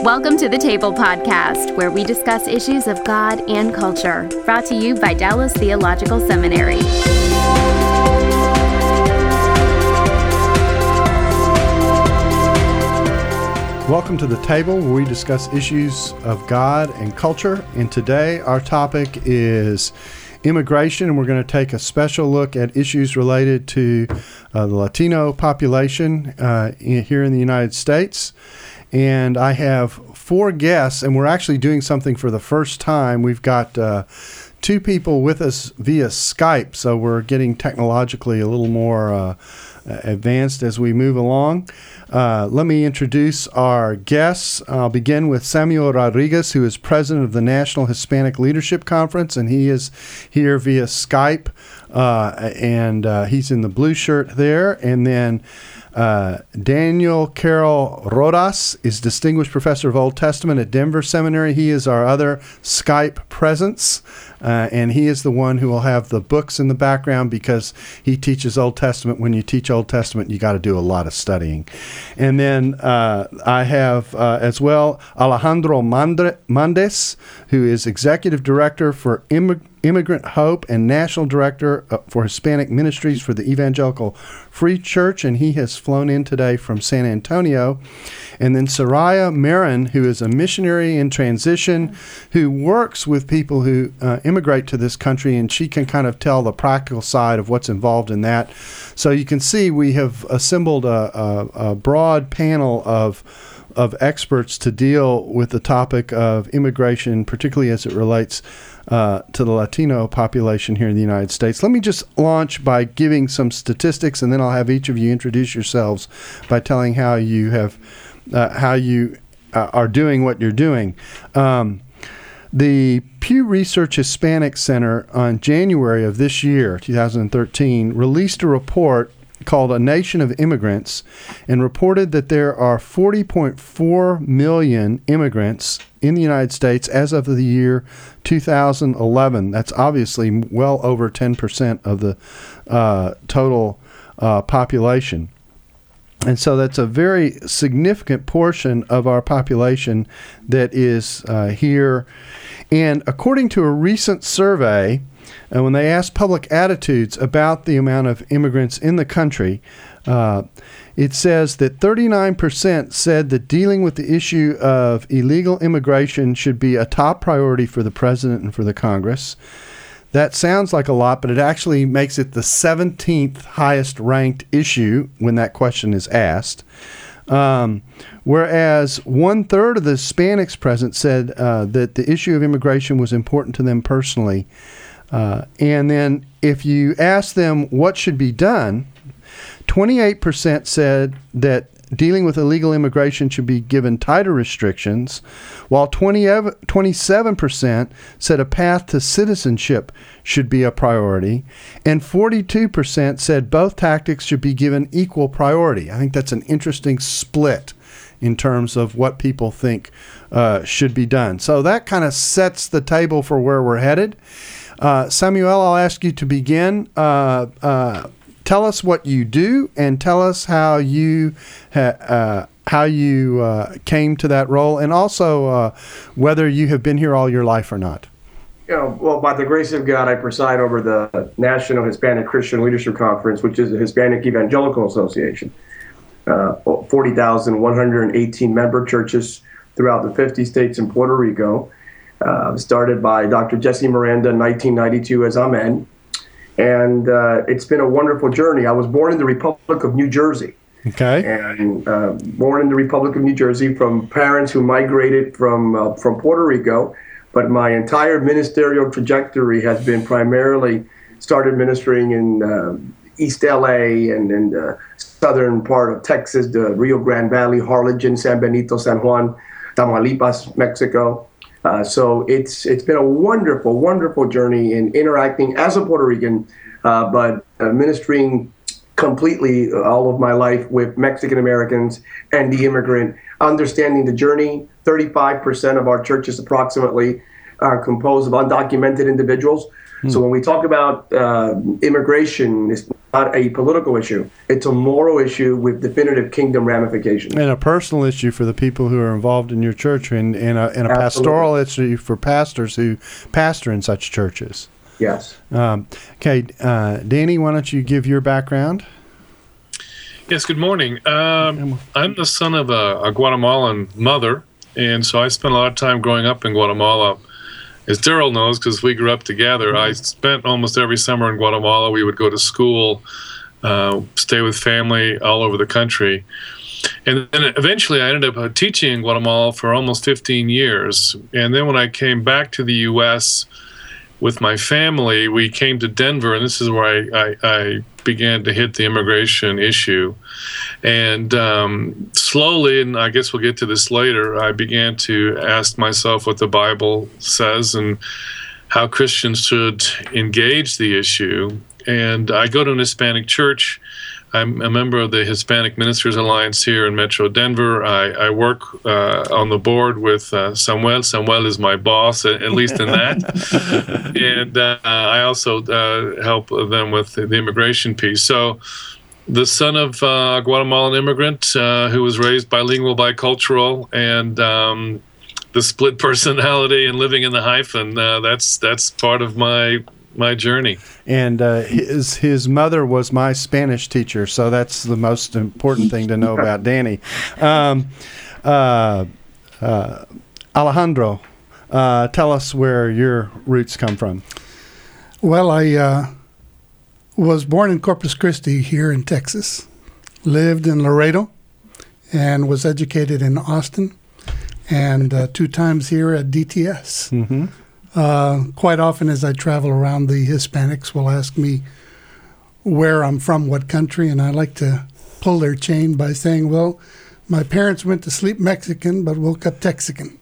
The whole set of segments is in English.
Welcome to the Table Podcast, where we discuss issues of God and culture, brought to you by Dallas Theological Seminary. Welcome to the Table, where we discuss issues of God and culture. And today our topic is immigration, and we're going to take a special look at issues related to the Latino population here in the United States. And I have four guests, and we're actually doing something for the first time. We've got two people with us via Skype, so we're getting technologically a little more advanced as we move along. Let me introduce our guests. I'll begin with Samuel Rodriguez, who is president of the National Hispanic Leadership Conference, and he is here via Skype, and he's in the blue shirt there. And then Daniel Carroll Rodas is Distinguished Professor of Old Testament at Denver Seminary. He is our other Skype presence, and he is the one who will have the books in the background because he teaches Old Testament. When you teach Old Testament, you got to do a lot of studying. And then I have as well Alejandro Mandes, who is Executive Director for Immigrant Hope and National Director for Hispanic Ministries for the Evangelical Free Church, and he has flown in today from San Antonio. And then Soraya Marin, who is a missionary in transition, who works with people who immigrate to this country, and she can kind of tell the practical side of what's involved in that. So you can see we have assembled a broad panel of experts to deal with the topic of immigration, particularly as it relates to the Latino population here in the United States. Let me just launch by giving some statistics, and then I'll have each of you introduce yourselves by telling how you are doing what you're doing. The Pew Research Hispanic Center on January of this year, 2013, released a report called A Nation of Immigrants, and reported that there are 40.4 million immigrants in the United States as of the year 2011. That's obviously well over 10% of the total population. And so that's a very significant portion of our population that is here. And according to a recent survey, when they asked public attitudes about the amount of immigrants in the country, it says that 39% said that dealing with the issue of illegal immigration should be a top priority for the president and for the Congress. That sounds like a lot, but it actually makes it the 17th highest ranked issue when that question is asked. Whereas 1/3 of the Hispanics present said that the issue of immigration was important to them personally. And then if you ask them what should be done, 28% said that dealing with illegal immigration should be given tighter restrictions, while 27% said a path to citizenship should be a priority, and 42% said both tactics should be given equal priority. I think that's an interesting split in terms of what people think should be done. So that kind of sets the table for where we're headed. Samuel, I'll ask you to begin. Tell us what you do, and tell us how you came to that role, and also whether you have been here all your life or not. Well, by the grace of God, I preside over the National Hispanic Christian Leadership Conference, which is a Hispanic Evangelical Association. 40,118 member churches throughout the 50 states and Puerto Rico. Started by Dr. Jesse Miranda in 1992 as Amen. And it's been a wonderful journey. I was born in the Republic of New Jersey. Okay. And born in the Republic of New Jersey from parents who migrated from Puerto Rico. But my entire ministerial trajectory has been primarily started ministering in East LA and in the southern part of Texas, the Rio Grande Valley, Harlingen, San Benito, San Juan, Tamaulipas, Mexico. So it's been a wonderful, wonderful journey in interacting as a Puerto Rican, but ministering completely all of my life with Mexican Americans and the immigrant, understanding the journey. 35% of our churches approximately are composed of undocumented individuals. So when we talk about immigration, it's a political issue. It's a moral issue with definitive kingdom ramifications. And a personal issue for the people who are involved in your church, and a pastoral issue for pastors who pastor in such churches. Yes. Okay, Danny, why don't you give your background? Yes, good morning. I'm the son of a Guatemalan mother, and so I spent a lot of time growing up in Guatemala. As Daryl knows, because we grew up together, I spent almost every summer in Guatemala. We would go to school, stay with family all over the country. And then eventually I ended up teaching in Guatemala for almost 15 years. And then when I came back to the U.S. with my family, we came to Denver, and this is where I began to hit the immigration issue. And slowly, and I guess we'll get to this later, I began to ask myself what the Bible says and how Christians should engage the issue. And I go to an Hispanic church. I'm a member of the Hispanic Ministers Alliance here in Metro Denver. I work on the board with Samuel. Samuel is my boss, at least in that. And I also help them with the immigration piece. So the son of a Guatemalan immigrant who was raised bilingual, bicultural, and the split personality and living in the hyphen, that's part of my journey. And his mother was my Spanish teacher, so that's the most important thing to know about Danny. Alejandro, tell us where your roots come from. Well, I was born in Corpus Christi here in Texas, lived in Laredo, and was educated in Austin, and 2 times here at DTS. Mm-hmm. Quite often as I travel around, the Hispanics will ask me where I'm from, what country, and I like to pull their chain by saying, well, my parents went to sleep Mexican but woke up Texican.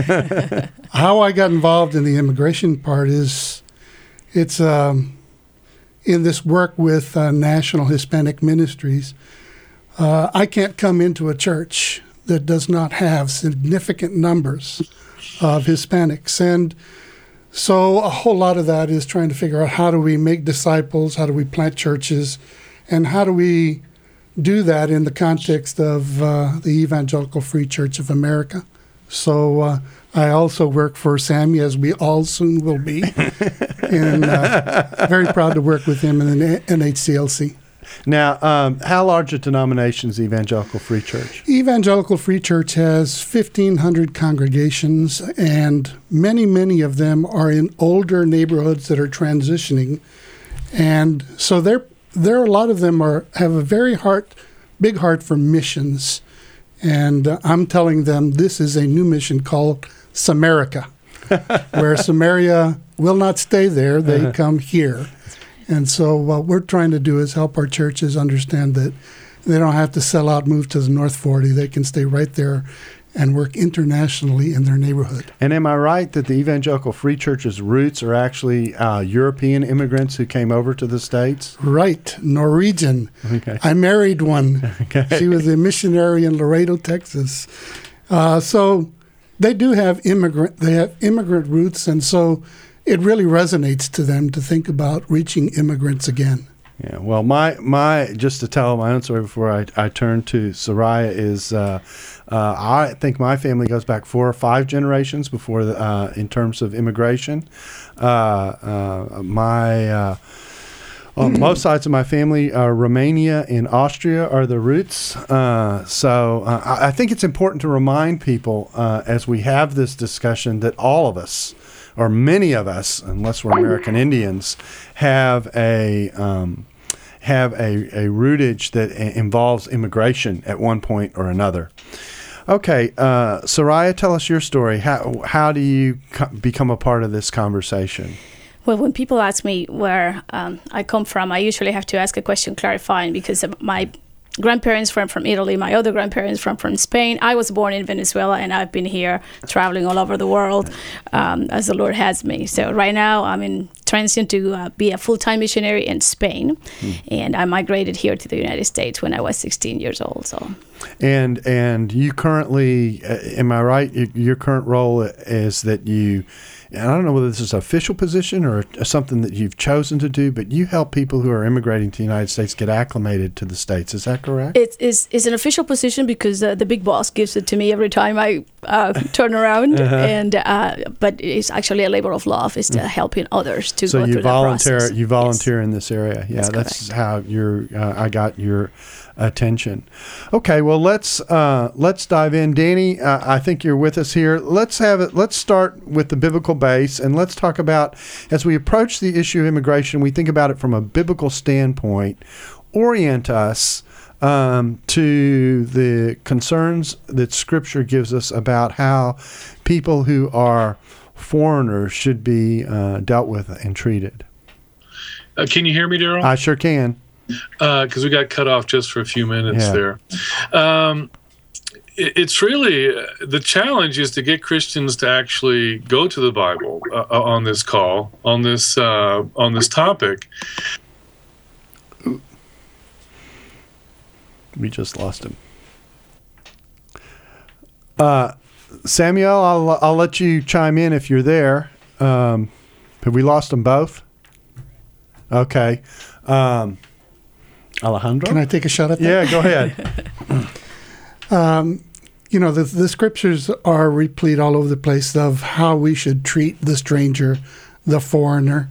How I got involved in the immigration part is it's in this work with National Hispanic Ministries. I can't come into a church that does not have significant numbers of Hispanics, and so a whole lot of that is trying to figure out how do we make disciples, how do we plant churches, and how do we do that in the context of the Evangelical Free Church of America. So I also work for Sammy, as we all soon will be, and very proud to work with him in the NHCLC. Now, how large a denomination is Evangelical Free Church? Evangelical Free Church has 1,500 congregations, and many of them are in older neighborhoods that are transitioning. And so there are a lot of them have a very big heart for missions. And I'm telling them this is a new mission called Samarica, where Samaria will not stay there, they come here. And so what we're trying to do is help our churches understand that they don't have to sell out, move to the North 40. They can stay right there and work internationally in their neighborhood. And am I right that the Evangelical Free Church's roots are actually European immigrants who came over to the States? Right, Norwegian. Okay. I married one. Okay. She was a missionary in Laredo, Texas. So they do have immigrant roots, and so it really resonates to them to think about reaching immigrants again. Yeah, well, my just to tell my own story before I turn to Soraya is I think my family goes back 4 or 5 generations before in terms of immigration. On both sides of my family, Romania and Austria are the roots. So I think it's important to remind people as we have this discussion that all of us, or many of us, unless we're American Indians, have a rootage that involves immigration at one point or another. Okay, Soraya, tell us your story. How do you become a part of this conversation? Well, when people ask me where I come from, I usually have to ask a question clarifying, because my grandparents from Italy, my other grandparents from Spain. I was born in Venezuela, and I've been here traveling all over the world as the Lord has me. So right now I'm in transition to be a full-time missionary in Spain, and I migrated here to the United States when I was 16 years old. So And you currently, am I right? Your current role is that you, and I don't know whether this is an official position or something that you've chosen to do, but you help people who are immigrating to the United States get acclimated to the States. Is that correct? It's an official position because the big boss gives it to me every time I turn around. And but it's actually a labor of love. It's helping others to go through that process. You volunteer in this area. Yeah, that's how I got your attention. Okay, well let's dive in. Danny, I think you're with us here. Let's start with the biblical base, and let's talk about, as we approach the issue of immigration, we think about it from a biblical standpoint. Orient us to the concerns that Scripture gives us about how people who are foreigners should be dealt with and treated. Can you hear me, Daryl? I sure can. Because we got cut off just for a few minutes there. It's really, the challenge is to get Christians to actually go to the Bible on this call, on this topic. We just lost him. Samuel, I'll let you chime in if you're there. Have we lost them both? Okay. Alejandro? Can I take a shot at that? Yeah, go ahead. The scriptures are replete all over the place of how we should treat the stranger, the foreigner.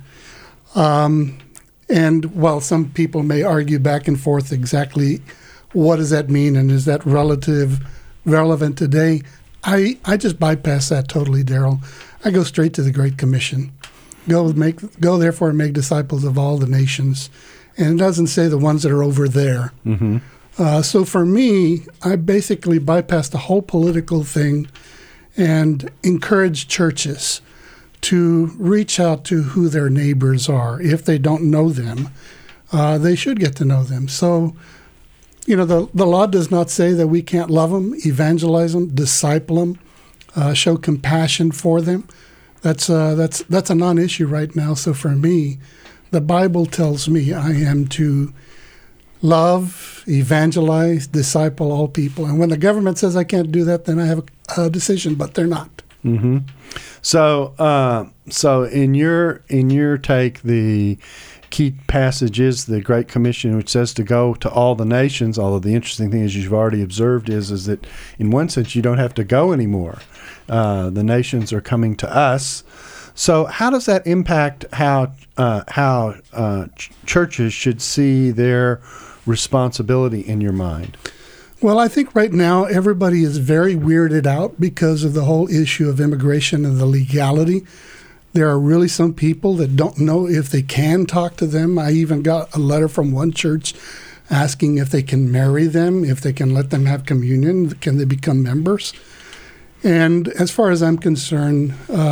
And while some people may argue back and forth exactly what does that mean and is that relevant today, I just bypass that totally, Daryl. I go straight to the Great Commission. Go therefore and make disciples of all the nations. And it doesn't say the ones that are over there. Mm-hmm. So for me, I basically bypassed the whole political thing and encourage churches to reach out to who their neighbors are. If they don't know them, they should get to know them. So, the law does not say that we can't love them, evangelize them, disciple them, show compassion for them. That's a non-issue right now. So for me, the Bible tells me I am to love, evangelize, disciple all people. And when the government says I can't do that, then I have a decision, but they're not. Mm-hmm. So in your take, the key passage is the Great Commission, which says to go to all the nations. Although the interesting thing, as you've already observed, is that in one sense you don't have to go anymore. The nations are coming to us. So how does that impact how churches should see their responsibility in your mind? Well, I think right now everybody is very weirded out because of the whole issue of immigration and the legality. There are really some people that don't know if they can talk to them. I even got a letter from one church asking if they can marry them, if they can let them have communion, can they become members? And as far as I'm concerned,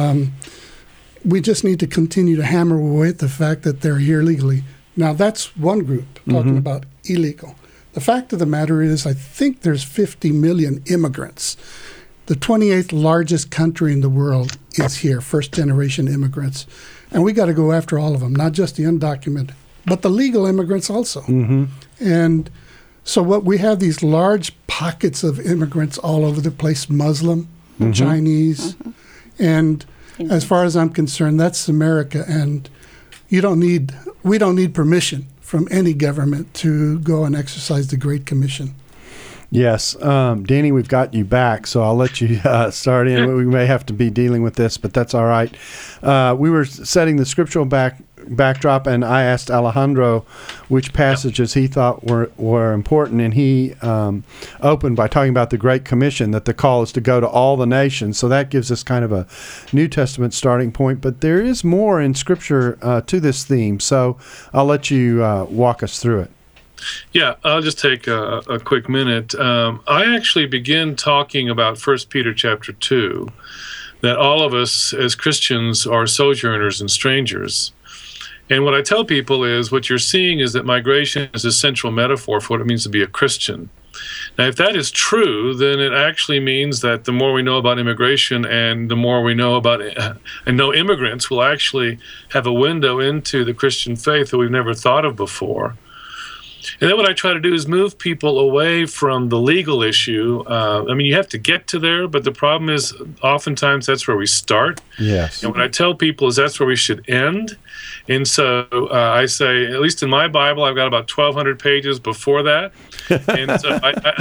we just need to continue to hammer away at the fact that they're here legally. Now, that's one group talking about illegal. The fact of the matter is, I think there's 50 million immigrants. The 28th largest country in the world is here, first-generation immigrants. And we got to go after all of them, not just the undocumented, but the legal immigrants also. Mm-hmm. And so what we have these large pockets of immigrants all over the place, Muslim, Chinese, and as far as I'm concerned, that's America, and we don't need permission from any government to go and exercise the Great Commission. Yes. Danny, we've got you back, so I'll let you start in. We may have to be dealing with this, but that's all right. We were setting the scriptural backdrop, and I asked Alejandro which passages he thought were important, and he opened by talking about the Great Commission, that the call is to go to all the nations. So that gives us kind of a New Testament starting point, but there is more in Scripture to this theme, so I'll let you walk us through it. Yeah, I'll just take a quick minute. I actually begin talking about 1 Peter chapter 2, that all of us as Christians are sojourners and strangers. And what I tell people is what you're seeing is that migration is a central metaphor for what it means to be a Christian. Now, if that is true, then it actually means that the more we know about immigration and the more we know about and know immigrants will actually have a window into the Christian faith that we've never thought of before. And then what I try to do is move people away from the legal issue. You have to get to there, but the problem is oftentimes that's where we start. Yes. And what I tell people is that's where we should end. And so I say, at least in my Bible, I've got about 1,200 pages before that. And so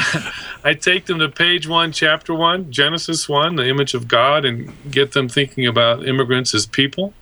I take them to page 1, chapter 1, Genesis 1, the image of God, and get them thinking about immigrants as people.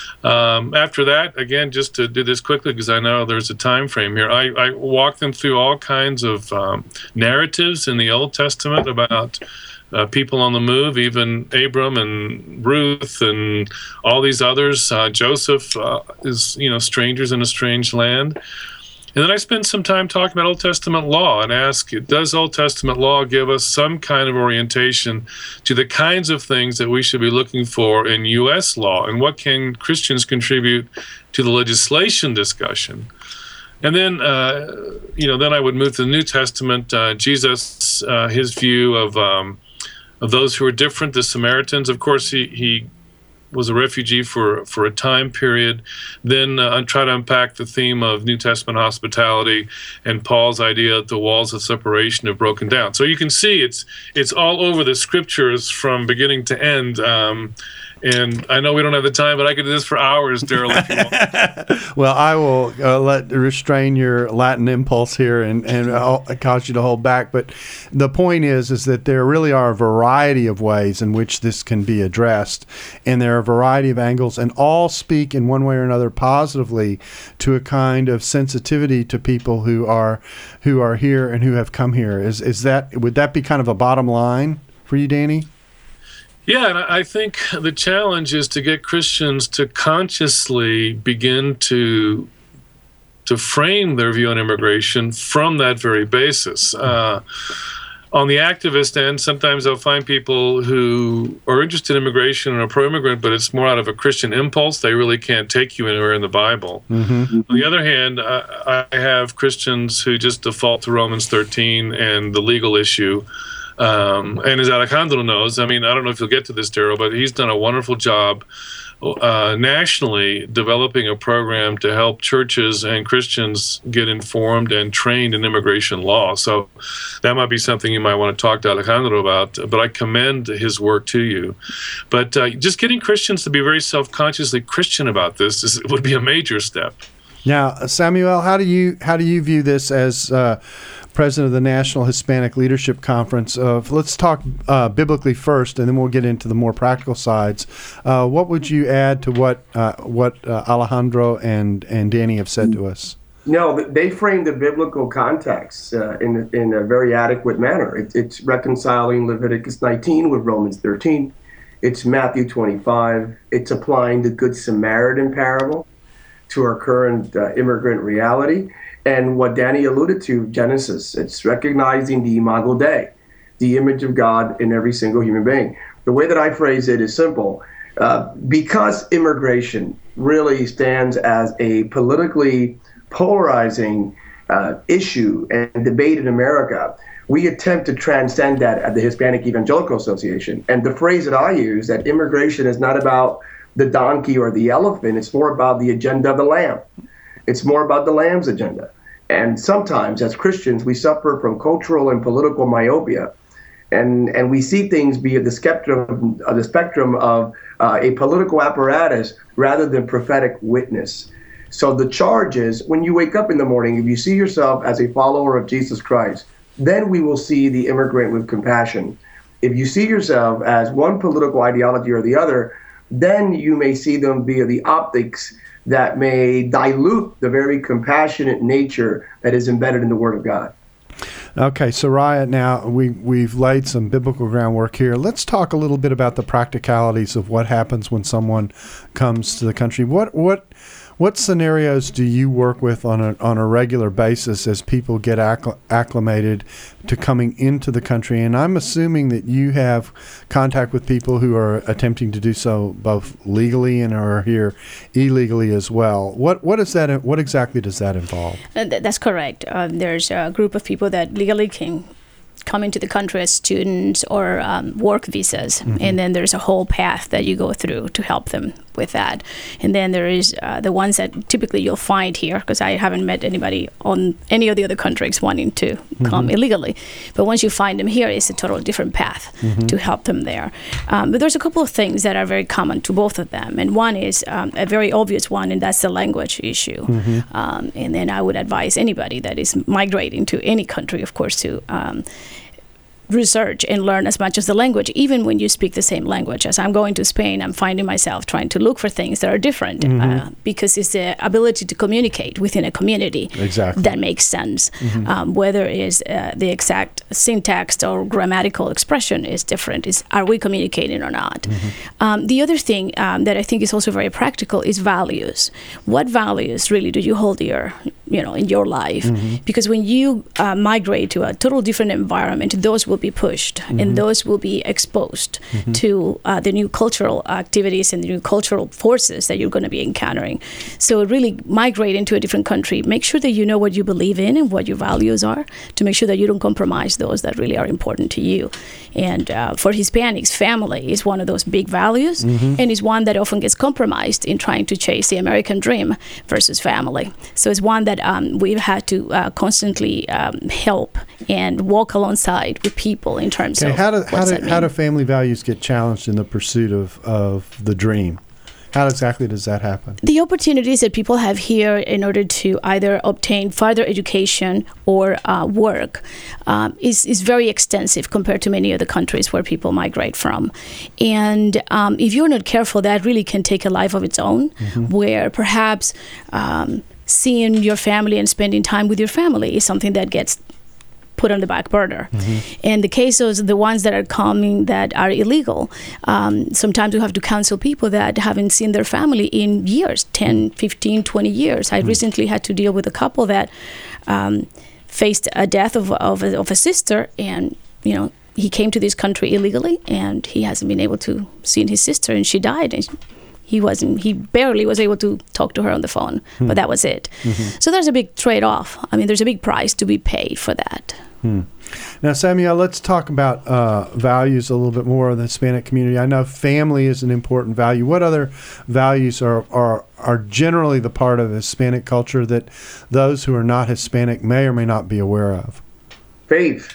After that, again, just to do this quickly because I know there's a time frame here, I walk them through all kinds of narratives in the Old Testament about people on the move, even Abram and Ruth and all these others. Joseph is, strangers in a strange land. And then I spend some time talking about Old Testament law and ask, does Old Testament law give us some kind of orientation to the kinds of things that we should be looking for in U.S. law? And what can Christians contribute to the legislation discussion? And then, then I would move to the New Testament. Jesus, his view of those who are different, the Samaritans. Of course, he was a refugee for a time period. Then I try to unpack the theme of New Testament hospitality and Paul's idea that the walls of separation have broken down. So you can see it's all over the scriptures from beginning to end. And I know we don't have the time, but I could do this for hours, Daryl, if you want. Well, I will restrain your Latin impulse here and cause you to hold back. But the point is that there really are a variety of ways in which this can be addressed, and there are a variety of angles, and all speak in one way or another positively to a kind of sensitivity to people who are here and who have come here. Would that be kind of a bottom line for you, Danny? Yeah, and I think the challenge is to get Christians to consciously begin to frame their view on immigration from that very basis. On the activist end, sometimes I'll find people who are interested in immigration and are pro-immigrant, but it's more out of a Christian impulse. They really can't take you anywhere in the Bible. Mm-hmm. On the other hand, I have Christians who just default to Romans 13 and the legal issue. And as Alejandro knows, I don't know if you'll get to this, Daryl, but he's done a wonderful job nationally developing a program to help churches and Christians get informed and trained in immigration law. So that might be something you might want to talk to Alejandro about, but I commend his work to you. But just getting Christians to be very self-consciously Christian about this would be a major step. Now, Samuel, how do you view this as president of the National Hispanic Leadership Conference? Let's talk biblically first, and then we'll get into the more practical sides. What would you add to what Alejandro and Danny have said to us? No, they framed the biblical context in a very adequate manner. It's reconciling Leviticus 19 with Romans 13. It's Matthew 25. It's applying the Good Samaritan parable to our current immigrant reality. And what Danny alluded to, Genesis, it's recognizing the imago Dei, the image of God in every single human being. The way that I phrase it is simple. Because immigration really stands as a politically polarizing issue and debate in America, we attempt to transcend that at the Hispanic Evangelical Association. And the phrase that I use, that immigration is not about the donkey or the elephant, it's more about the agenda of the lamb. It's more about the lamb's agenda. And sometimes as Christians, we suffer from cultural and political myopia. And we see things be at the spectrum of a political apparatus rather than prophetic witness. So the charge is, when you wake up in the morning, if you see yourself as a follower of Jesus Christ, then we will see the immigrant with compassion. If you see yourself as one political ideology or the other, then you may see them via the optics that may dilute the very compassionate nature that is embedded in the Word of God. Okay, Soraya, now we've laid some biblical groundwork here. Let's talk a little bit about the practicalities of what happens when someone comes to the country. What scenarios do you work with on a regular basis as people get acclimated to coming into the country? And I'm assuming that you have contact with people who are attempting to do so both legally and are here illegally as well. What exactly does that involve? That's correct. There's a group of people that legally came come into the country as students or work visas. And then there's a whole path that you go through to help them with that. And then there is the ones that typically you'll find here, because I haven't met anybody on any of the other countries wanting to come illegally. But once you find them here, it's a totally different path to help them there. But there's a couple of things that are very common to both of them. And one is a very obvious one, and that's the language issue. And then I would advise anybody that is migrating to any country, of course, to research and learn as much as the language, even when you speak the same language. As I'm going to Spain, I'm finding myself trying to look for things that are different because it's the ability to communicate within a community that makes sense. Whether it's the exact syntax or grammatical expression is different. Are we communicating or not? The other thing that I think is also very practical is values. What values really do you hold dear, in your life? Because when you migrate to a total different environment, those will be pushed and those will be exposed to the new cultural activities and the new cultural forces that you're going to be encountering. So really migrate into a different country. Make sure that you know what you believe in and what your values are, to make sure that you don't compromise those that really are important to you. And for Hispanics, family is one of those big values and is one that often gets compromised in trying to chase the American dream versus family. So it's one that we've had to constantly help and walk alongside with people in terms of how do family values get challenged in the pursuit of the dream? How exactly does that happen? The opportunities that people have here in order to either obtain further education or work is very extensive compared to many other countries where people migrate from. And if you're not careful, that really can take a life of its own, where perhaps seeing your family and spending time with your family is something that gets put on the back burner. And the cases, the ones that are coming that are illegal, sometimes you have to counsel people that haven't seen their family in years, 10, 15, 20 years. I recently had to deal with a couple that faced a death of a sister, and he came to this country illegally, and he hasn't been able to see his sister, and she died. And he barely was able to talk to her on the phone, but that was it. So there's a big trade-off. I mean, there's a big price to be paid for that. Now, Samuel, let's talk about values a little bit more of the Hispanic community. I know family is an important value. What other values are generally the part of Hispanic culture that those who are not Hispanic may or may not be aware of? Faith.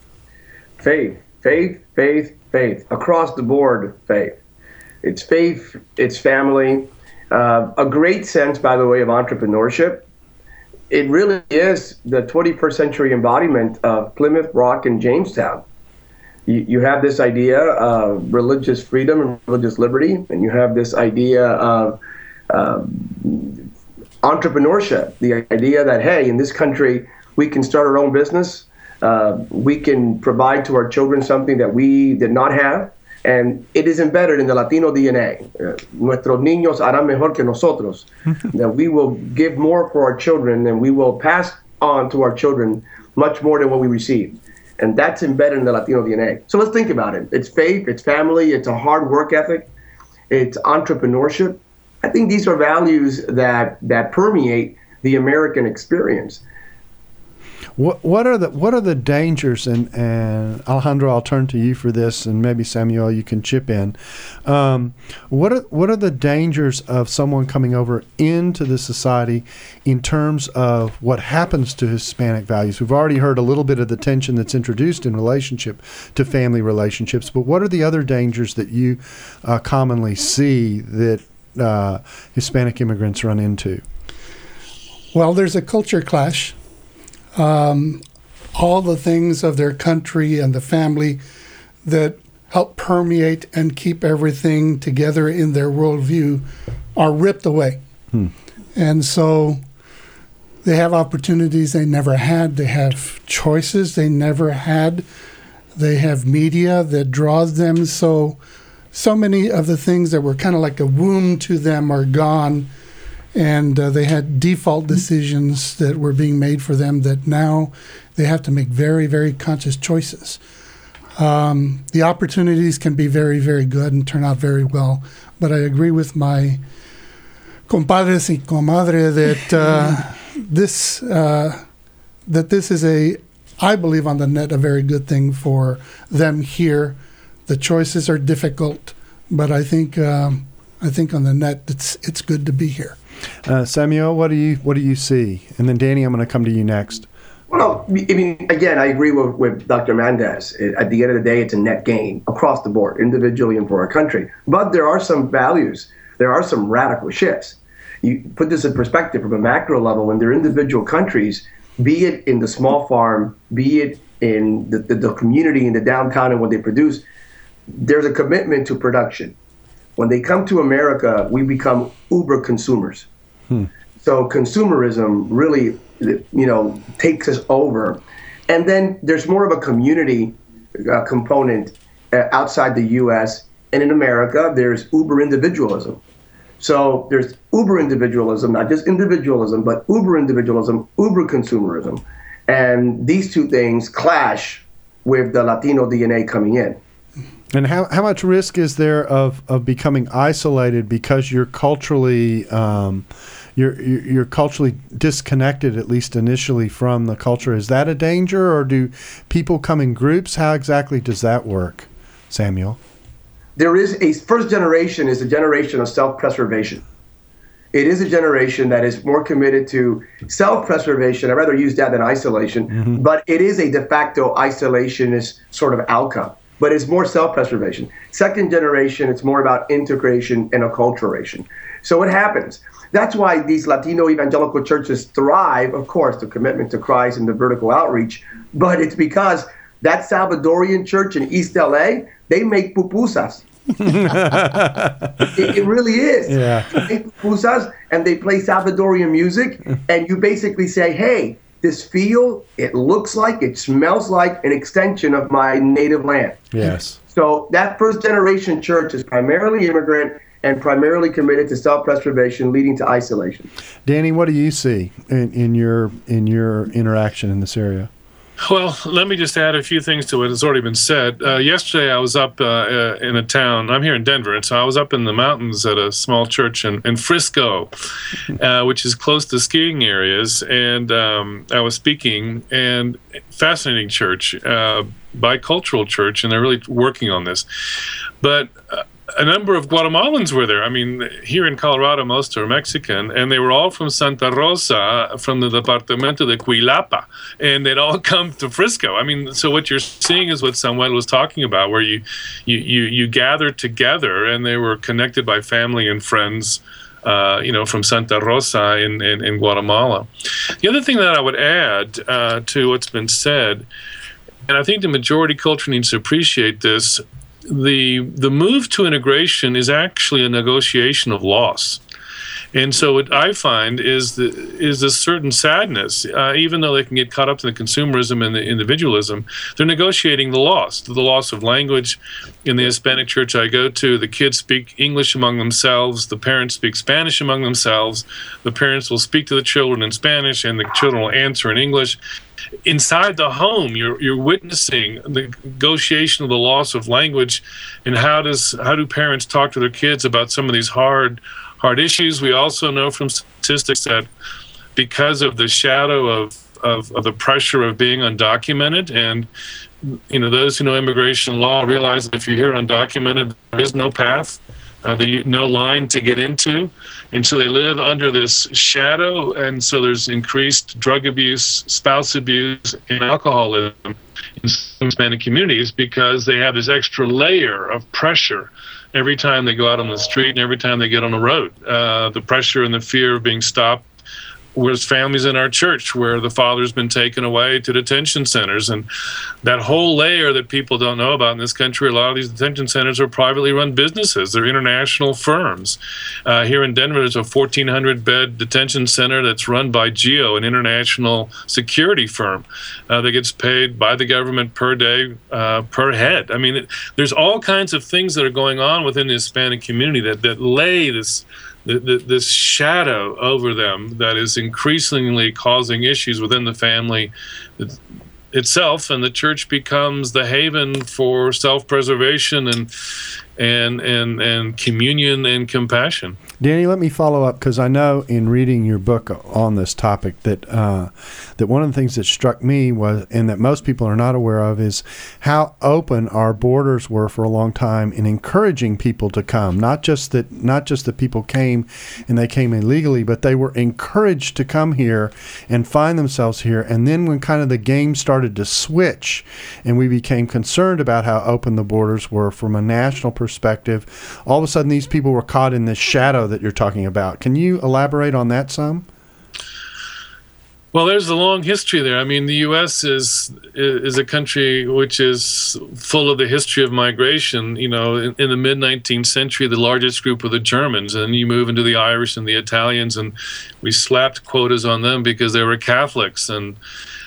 Across the board, faith. It's faith, it's family, a great sense, by the way, of entrepreneurship. It really is the 21st century embodiment of Plymouth Rock and Jamestown. You have this idea of religious freedom and religious liberty, and you have this idea of entrepreneurship, the idea that, hey, in this country, we can start our own business, we can provide to our children something that we did not have. And it is embedded in the Latino DNA. Nuestros niños harán mejor que nosotros. That we will give more for our children, and we will pass on to our children much more than what we receive. And that's embedded in the Latino DNA. So let's think about it. It's faith, it's family, it's a hard work ethic, it's entrepreneurship. I think these are values that permeate the American experience. What are the dangers, and Alejandro, I'll turn to you for this, and maybe Samuel, you can chip in. What are the dangers of someone coming over into the society in terms of what happens to Hispanic values? We've already heard a little bit of the tension that's introduced in relationship to family relationships, but what are the other dangers that you commonly see that Hispanic immigrants run into? Well, there's a culture clash. All the things of their country and the family that help permeate and keep everything together in their worldview are ripped away. And so they have opportunities they never had. They have choices they never had. They have media that draws them. So many of the things that were kind of like a womb to them are gone. And they had default decisions that were being made for them that now they have to make very, very conscious choices. The opportunities can be very, very good and turn out very well. But I agree with my compadres y comadre that this is a I believe, on the net, a very good thing for them here. The choices are difficult, but I think on the net, it's good to be here. Samuel, what do you see? And then Danny, I'm going to come to you next. Well, I mean, again, I agree with Dr. Mendez. At the end of the day, it's a net gain across the board, individually and for our country. But there are some values. There are some radical shifts. You put this in perspective from a macro level, when there are individual countries, be it in the small farm, be it in the community in the downtown and what they produce, there's a commitment to production. When they come to America, we become uber consumers. So consumerism really, takes us over. And then there's more of a community component outside the U.S. And in America, there's uber individualism. So there's uber individualism, not just individualism, but uber individualism, uber consumerism. And these two things clash with the Latino DNA coming in. And how much risk is there of becoming isolated because you're culturally you're culturally disconnected, at least initially, from the culture? Is that a danger, or do people come in groups? How exactly does that work, Samuel? There is a first generation is a generation of self-preservation. It is a generation that is more committed to self-preservation. I'd rather use that than isolation, but it is a de facto isolationist sort of outcome. But it's more self-preservation. Second generation, it's more about integration and acculturation. So what happens? That's why these Latino evangelical churches thrive, of course, the commitment to Christ and the vertical outreach, but it's because that Salvadorian church in East LA, they make pupusas. it really is. Yeah. They make pupusas and they play Salvadorian music, and you basically say, hey, this field, it looks like, it smells like an extension of my native land. Yes. So that first generation church is primarily immigrant and primarily committed to self-preservation, leading to isolation. Danny, what do you see in your interaction in this area? Well, let me just add a few things to what has already been said. Yesterday, I was up in a town. I'm here in Denver, and so I was up in the mountains at a small church in Frisco, which is close to skiing areas. And I was speaking, and fascinating church, bicultural church, and they're really working on this. But a number of Guatemalans were there. I mean, here in Colorado, most are Mexican, and they were all from Santa Rosa, from the Departamento de Cuilapa, and they'd all come to Frisco. I mean, so what you're seeing is what Samuel was talking about, where you gather together, and they were connected by family and friends, from Santa Rosa in Guatemala. The other thing that I would add to what's been said, and I think the majority culture needs to appreciate this, the move to integration is actually a negotiation of loss. And so what I find is this certain sadness, even though they can get caught up in the consumerism and the individualism, they're negotiating the loss of language. In the Hispanic church I go to, the kids speak English among themselves, the parents speak Spanish among themselves, the parents will speak to the children in Spanish, and the children will answer in English. Inside the home, you're witnessing the negotiation of the loss of language, and how do parents talk to their kids about some of these hard issues. We also know from statistics that because of the shadow of the pressure of being undocumented, and those who know immigration law realize that if you're here undocumented, there is no path, no line to get into, and so they live under this shadow, and so there's increased drug abuse, spouse abuse, and alcoholism in some Hispanic communities because they have this extra layer of pressure every time they go out on the street and every time they get on the road. The pressure and the fear of being stopped. There's families in our church where the father's been taken away to detention centers, and that whole layer that people don't know about in this country, a lot of these detention centers are privately run businesses. They're international firms. Here in Denver, there's a 1,400-bed detention center that's run by GEO, an international security firm that gets paid by the government per day, per head. I mean, there's all kinds of things that are going on within the Hispanic community that lay this shadow over them that is increasingly causing issues within the family itself, and the church becomes the haven for self-preservation. And and communion and compassion. Danny, let me follow up, because I know in reading your book on this topic that that one of the things that struck me was, and that most people are not aware of, is how open our borders were for a long time in encouraging people to come. Not just that people came and they came illegally, but they were encouraged to come here and find themselves here. And then when kind of the game started to switch and we became concerned about how open the borders were from a national perspective, all of a sudden these people were caught in this shadow that you're talking about. Can you elaborate on that some? Well, there's a long history there. I mean, the U.S. is a country which is full of the history of migration. You know, in the mid-19th century, the largest group were the Germans, and you move into the Irish and the Italians, and we slapped quotas on them because they were Catholics. And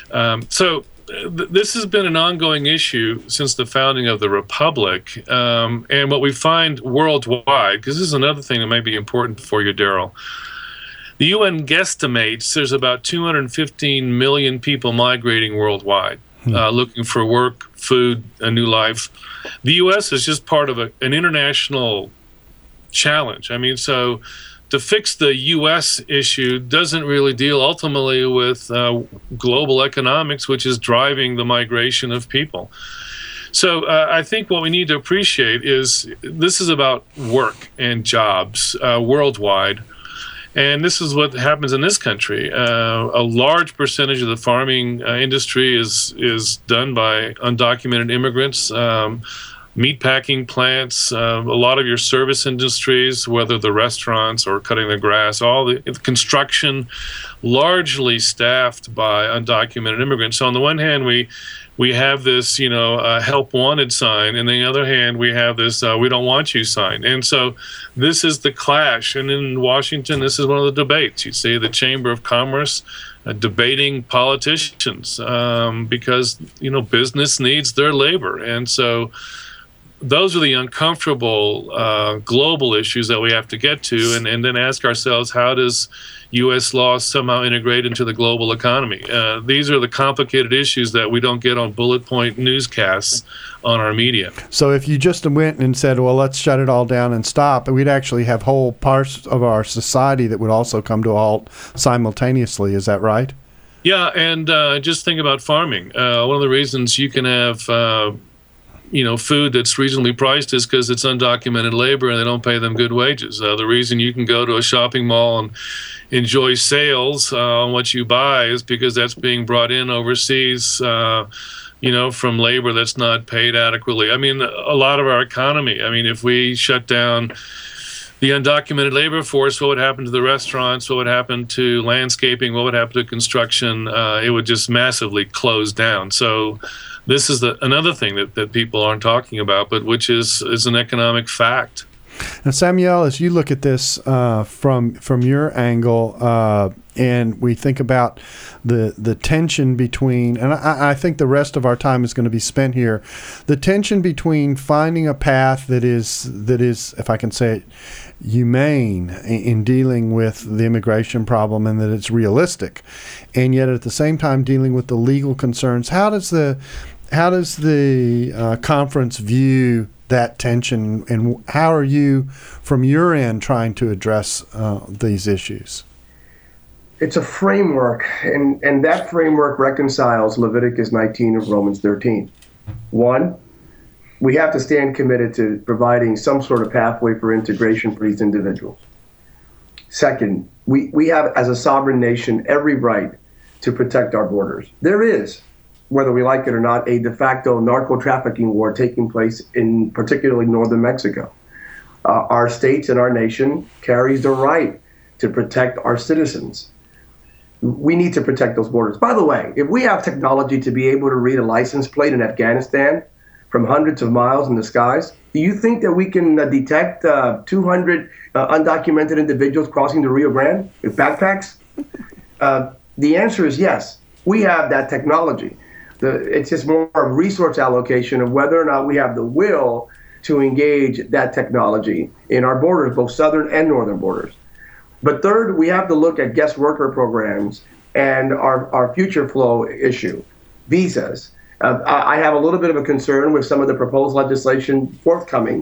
this has been an ongoing issue since the founding of the Republic. And what we find worldwide, because this is another thing that might be important for you, Daryl, the UN guesstimates there's about 215 million people migrating worldwide, looking for work, food, a new life. The U.S. is just part of an international challenge. I mean, so to fix the U.S. issue doesn't really deal ultimately with global economics, which is driving the migration of people. So I think what we need to appreciate is this is about work and jobs worldwide. And this is what happens in this country. A large percentage of the farming industry is done by undocumented immigrants. Meatpacking plants, a lot of your service industries, whether the restaurants or cutting the grass, all the construction, largely staffed by undocumented immigrants. So on the one hand, we have this, help wanted sign, and on the other hand, we have this we don't want you sign. And so this is the clash. And in Washington, this is one of the debates. You see the Chamber of Commerce debating politicians because, business needs their labor. And so those are the uncomfortable global issues that we have to get to, and then ask ourselves, how does U.S. law somehow integrate into the global economy? These are the complicated issues that we don't get on bullet point newscasts on our media. So if you just went and said, well, let's shut it all down and stop, we'd actually have whole parts of our society that would also come to a halt simultaneously. Is that right? Yeah, and just think about farming. One of the reasons you can have food that's reasonably priced is because it's undocumented labor and they don't pay them good wages. The reason you can go to a shopping mall and enjoy sales on what you buy is because that's being brought in overseas, from labor that's not paid adequately. I mean, a lot of our economy, if we shut down the undocumented labor force, what would happen to the restaurants? What would happen to landscaping? What would happen to construction? It would just massively close down. So this is another thing that people aren't talking about, but which is an economic fact. Now, Samuel, as you look at this from your angle, and we think about the tension between, and I think the rest of our time is going to be spent here, the tension between finding a path that is, if I can say it, humane in dealing with the immigration problem, and that it's realistic, and yet at the same time dealing with the legal concerns. How does the conference view that tension, and how are you, from your end, trying to address these issues? It's a framework, and that framework reconciles Leviticus 19 and Romans 13. One, we have to stand committed to providing some sort of pathway for integration for these individuals. Second, we have, as a sovereign nation, every right to protect our borders. There is, whether we like it or not, a de facto narco-trafficking war taking place in particularly northern Mexico. Our states and our nation carries the right to protect our citizens. We need to protect those borders. By the way, if we have technology to be able to read a license plate in Afghanistan from hundreds of miles in the skies, do you think that we can detect 200 undocumented individuals crossing the Rio Grande with backpacks? The answer is yes. We have that technology. It's just more a resource allocation of whether or not we have the will to engage that technology in our borders, both southern and northern borders. But third, we have to look at guest worker programs and our future flow issue, visas. I have a little bit of a concern with some of the proposed legislation forthcoming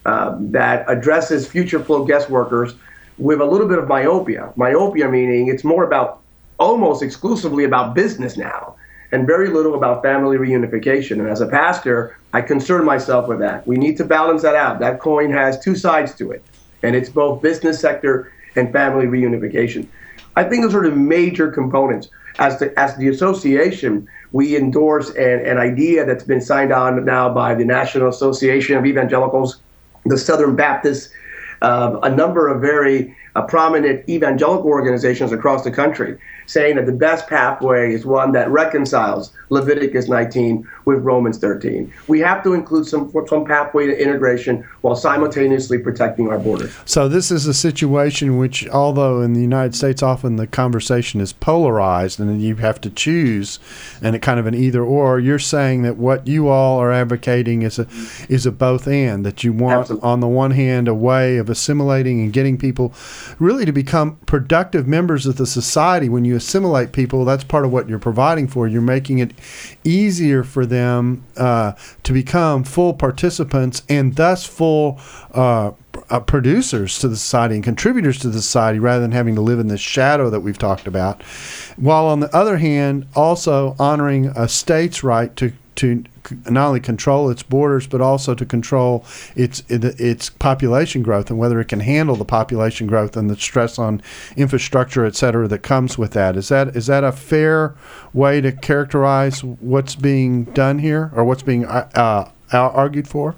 that addresses future flow guest workers with a little bit of myopia. Myopia meaning it's more about, almost exclusively about business now, and very little about family reunification. And as a pastor, I concern myself with that. We need to balance that out. That coin has two sides to it, and it's both business sector and family reunification. I think those are the major components. As the association, we endorse an idea that's been signed on now by the National Association of Evangelicals, the Southern Baptists, a number of very prominent evangelical organizations across the country, saying that the best pathway is one that reconciles Leviticus 19 with Romans 13. We have to include some pathway to integration while simultaneously protecting our borders. So this is a situation which, although in the United States often the conversation is polarized and you have to choose, and it kind of an either or, you're saying that what you all are advocating is a both and, that you want, absolutely, on the one hand, a way of assimilating and getting people really to become productive members of the society. When you assimilate people, that's part of what you're providing for. You're making it easier for them to become full participants and thus full producers to the society and contributors to the society, rather than having to live in this shadow that we've talked about. While on the other hand, also honoring a state's right to not only control its borders, but also to control its population growth and whether it can handle the population growth and the stress on infrastructure, et cetera, that comes with that. Is that a fair way to characterize what's being done here, or what's being argued for?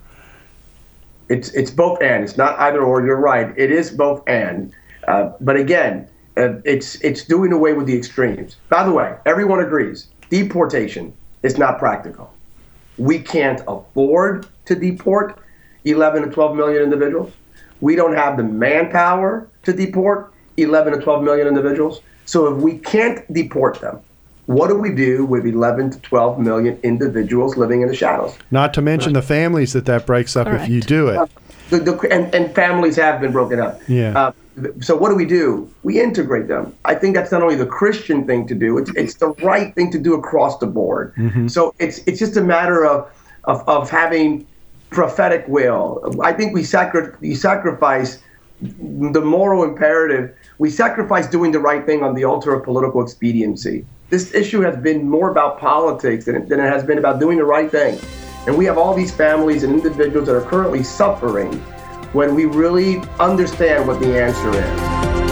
It's both and. It's not either or. You're right. It is both and. But again, it's doing away with the extremes. By the way, everyone agrees deportation is not practical. We can't afford to deport 11 to 12 million individuals. We don't have the manpower to deport 11 to 12 million individuals. So if we can't deport them, what do we do with 11 to 12 million individuals living in the shadows? Not to mention the families that breaks up. Correct. If you do it. And families have been broken up. Yeah. So what do? We integrate them. I think that's not only the Christian thing to do, it's the right thing to do across the board. Mm-hmm. So it's just a matter of having prophetic will. I think we sacrifice the moral imperative. We sacrifice doing the right thing on the altar of political expediency. This issue has been more about politics than it has been about doing the right thing. And we have all these families and individuals that are currently suffering when we really understand what the answer is.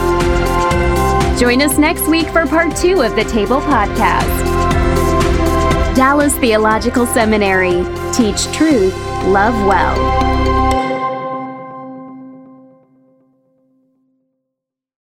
Join us next week for part 2 of the Table Podcast. Dallas Theological Seminary. Teach truth, love well.